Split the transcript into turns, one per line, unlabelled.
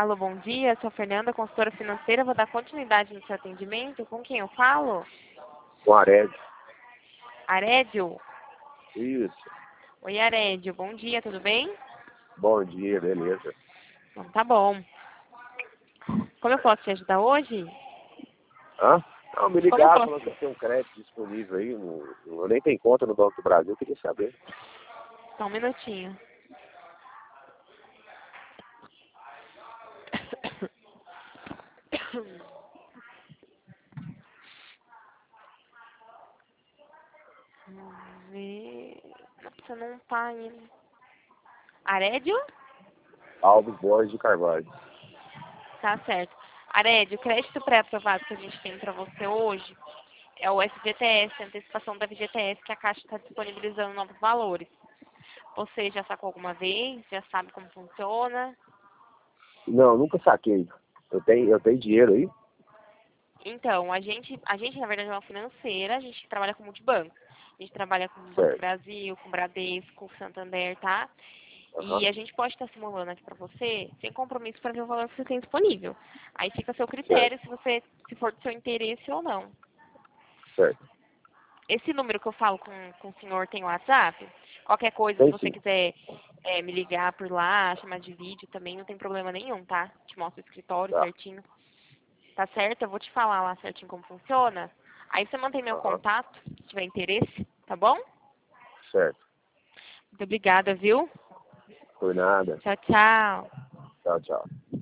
Alô, bom dia. Sou a Fernanda, consultora financeira. Vou dar continuidade no seu atendimento. Com quem eu falo?
Com Arédio.
Arédio?
Isso.
Oi, Arédio. Bom dia, tudo bem?
Bom dia, beleza.
Então, tá bom. Como eu posso te ajudar hoje?
Hã? Não, me
Como eu
ligaram
posso?
falando que tem um crédito disponível aí. Eu nem tenho conta no Banco do Brasil, eu queria saber.
Só um minutinho. Vamos ver. Nossa, não tá ainda. Arédio?
Alves Borges de Carvalho.
Tá certo. Arédio, o crédito pré-aprovado que a gente tem pra você hoje é o FGTS, a antecipação da FGTS, que a Caixa está disponibilizando novos valores. Você já sacou alguma vez? Já sabe como funciona?
Não, nunca saquei. Eu tenho dinheiro aí?
Então, a gente, na verdade, é uma financeira, a gente trabalha com multibanco. A gente trabalha com o Banco do
Certo.
Brasil, com o Bradesco, com o Santander, tá?
Aham.
E a gente pode estar simulando aqui para você, sem compromisso, para ver o valor que você tem disponível. Aí fica a seu critério
Certo.
se for do seu interesse ou não.
Certo.
Esse número que eu falo com o senhor tem WhatsApp? Qualquer coisa, se
Tem
você
sim.
quiser me ligar por lá, chamar de vídeo também, não tem problema nenhum, tá? Te mostro o escritório
Tá.
certinho. Tá certo? Eu vou te falar lá certinho como funciona. Aí você mantém meu
Aham.
contato, se tiver interesse, tá bom?
Certo.
Muito obrigada, viu?
Por nada.
Tchau, tchau.
Tchau, tchau.